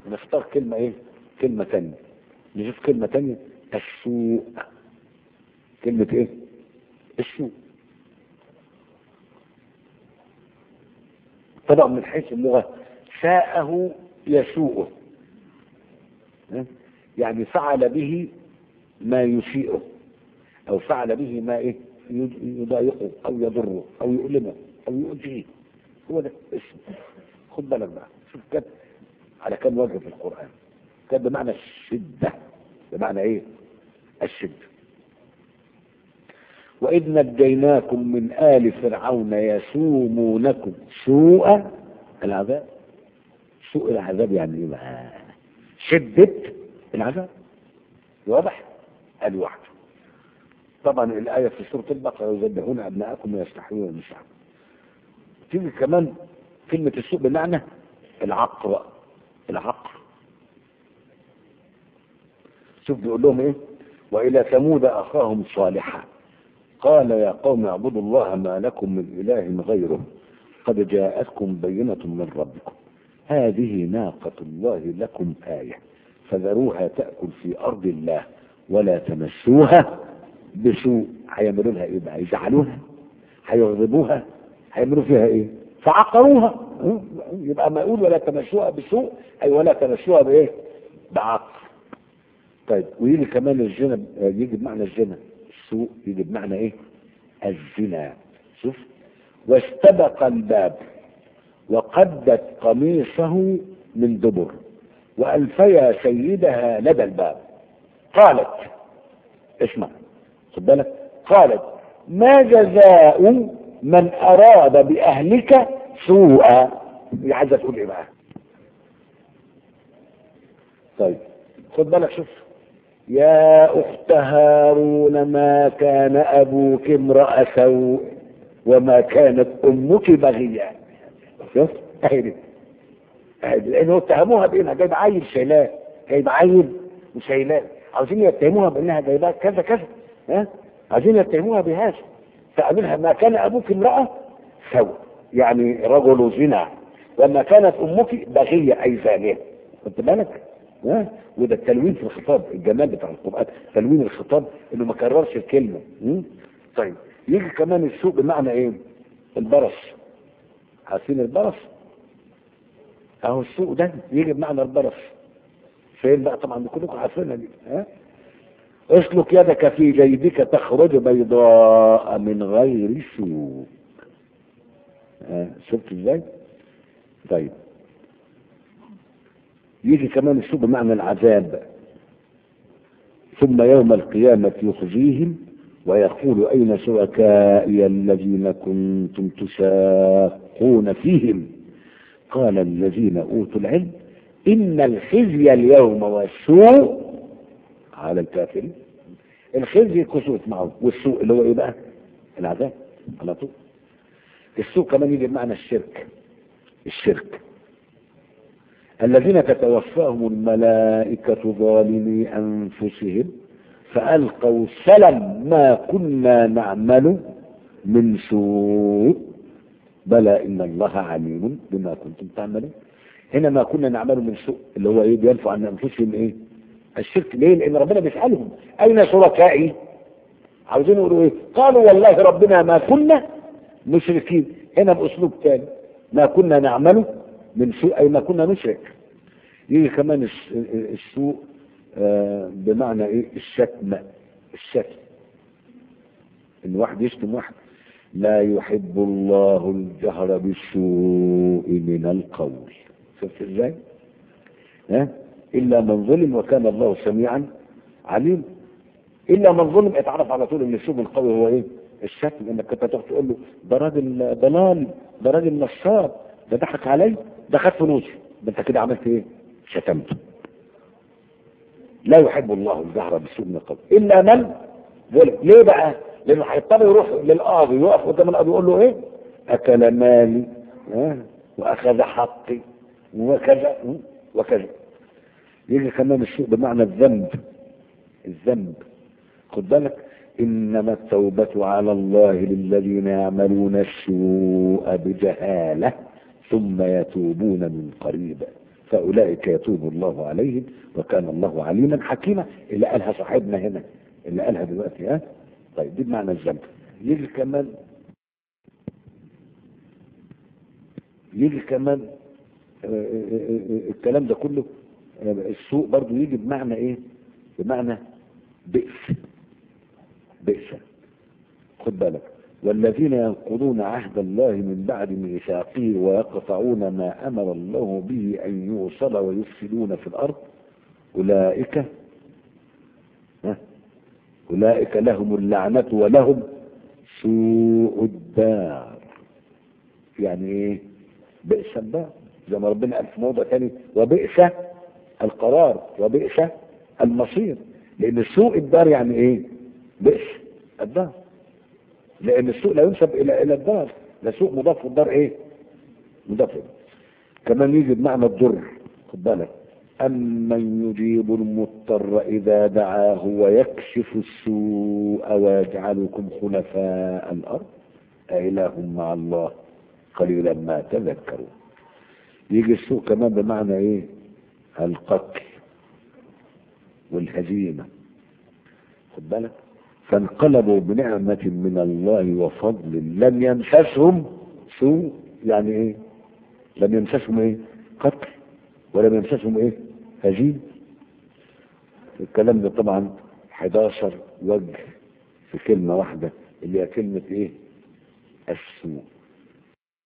نختار كلمة ايه؟ كلمة تانية. نشوف كلمة تانية. السوء. كلمة ايه؟ السوء. طبعا من حيث اللغة ساءه يسوءه، يعني فعل به ما يسيئه، او فعل به ما ايه يضايقه او يضره او يؤلمه او يؤذيه. هو ده اسم. خد بالك بقى، شوف كده على كم وجه في القرآن. كان بمعنى الشدة. بمعنى ايه؟ الشدة. وإذ نجيناكم من آل فرعون يسومونكم سوء العذاب. سوء العذاب يعني ايه بقى؟ شدة العذاب. واضح؟ الوحد. طبعا الآية في سورة البقرة يذبحون أبناءكم ويستحيون نساءكم. تيجي كمان كلمة السوء بمعنى العقر. العقر. شوف بيقول لهم ايه؟ وإلى ثمود أخاهم صالحا قال يا قوم اعبدوا الله ما لكم من إله غيره قد جاءتكم بينة من ربكم هذه ناقة الله لكم آية فذروها تأكل في أرض الله ولا تمسوها بسوء. هيعملوا لها ايه بقى؟ يزعلوها؟ هيغضبوها؟ هيعملوا فيها ايه؟ فعقروها. يبقى ما يقول ولا تمسوها بسوء اي ولا تمسوها بايه؟ بعقر. طيب ويجي كمان الزنا، يجي بمعنى الزنا. السوء يجي بمعنى ايه؟ الزنا. شوف. واستبق الباب وقدت قميصه من دبر وألفيا سيدها لدى الباب قالت، اسمع خد بالك، قالت ما جزاء من أراد بأهلك سوءا. عايزة تقول ايه بقى؟ طيب خد بالك، شوف. يا أخت هارون ما كان أبوك امرأ سوء وما كانت أمك بغيا. شوف اهدي لأنه اتهموها بأنها جايبة عيل شايلاه، جايبة عيل وشايلاه، عاوزين يتهموها بأنها جايباه كذا كذا، عايزين يتهموها بهذا. فقالوا لها ما كان أبوك امرأة سوء يعني رجل زنا وما كانت أمك بغية أي زانية. خدت بالك؟ وده التلوين في الخطاب، الجمال بتاع القرآن تلوين الخطاب انه ما كررش الكلمة. طيب يجي كمان السوء بمعنى ايه؟ البرص. عارفين البرص؟ اهو السوء ده يجي بمعنى البرص. فين بقى؟ طبعا كلكم عارفينها دي. اسلك يدك في جيبك تخرج بيضاء من غير سوء. شفت ازاي؟ طيب يجي كمان السوء بمعنى العذاب. ثم يوم القيامة يخزيهم ويقول أين شركائي الذين كنتم تشاقون فيهم قال الذين أوتوا العلم إن الخزي اليوم والسوء على الكافرين. الخزي كسوت معه والسوء اللي هو ايه بقى؟ العذاب على طول. السوء كمان يجي بمعنى الشرك. الشرك الذين تتوفاهم الملائكة ظالمي أنفسهم فألقوا سلم ما كنا نعمل من سوء بلى إن الله عليم بما كنتم تعملون. هنا ما كنا نعمل من سوء اللي هو ايه؟ بينفوا عن أنفسهم ايه؟ الشرك. ليه؟ لأن ربنا بيسألهم أين شركائي؟ عاوزين يقولوا ايه؟ قالوا والله ربنا ما كنا مشركين. هنا بأسلوب تاني ما كنا نعمل من سوء أي ما كنا نشرك. يجي كمان السوء بمعنى ايه؟ الشتم. الشتم ان واحد يشتم واحد. لا يحب الله الجهر بالسوء من القول. شفت ازاي؟ الا من ظلم وكان الله سميعا عليم. الا من ظلم اتعرف على طول ان السوء القوي هو ايه؟ الشتم. انك انت تقول له ده راجل ضلالي، ده راجل نصاب، ده ضحك علي، ده خد فلوسي، ده انت كده عملت ايه؟ شتمته. لا يحب الله الجهر بالسوء من القول الا من ظلم. ليه بقى؟ لانه هيضطر يروح للقاضي يقف قدام القاضي يقول له ايه؟ اكل مالي واخذ حقي وكذا وكذا. يجي كمان السوء بمعنى الذنب. الذنب خد بالك انما التوبة على الله للذين يعملون السوء بجهالة ثم يتوبون من قريب فأولئك يتوب الله عليهم وكان الله عليما حكيما. اللي قالها صاحبنا هنا، اللي قالها دلوقتي، ها؟ طيب دي بمعنى الذنب. يجي كمان الكلام ده كله، السوء برضو يجي بمعنى ايه؟ بمعنى بئس. خد بالك، والذين ينقضون عهد الله من بعد ميثاقه ويقطعون ما امر الله به ان يوصل ويفسدون في الارض اولئك لهم اللعنة ولهم سوء الدار. يعني ايه؟ بئس الدار، زي ما ربنا قال في موضع ثاني وبئس القرار وبئس المصير. لان سوء الدار يعني ايه؟ بئس الدار، لان السوء لا ينسب الى الدار، ده سوء مضاف، والدار ايه؟ مضاف. كمان يجي بمعنى الضر. خد بالك، أمن يجيب المضطر إذا دعاه ويكشف السوء ويجعلكم خلفاء الأرض أإله مع الله قليلا ما تذكرون. يجي السوء كمان بمعنى ايه؟ القتل والهزيمة. خد بالك، فانقلبوا بنعمة من الله وفضل لم يمسسهم سوء. يعني ايه؟ لم يمسسهم ايه؟ قتل، ولم يمسسهم ايه؟ هزيمة. الكلام ده طبعا 11 وجه في كلمة واحدة، اللي هي كلمة ايه؟ السوء.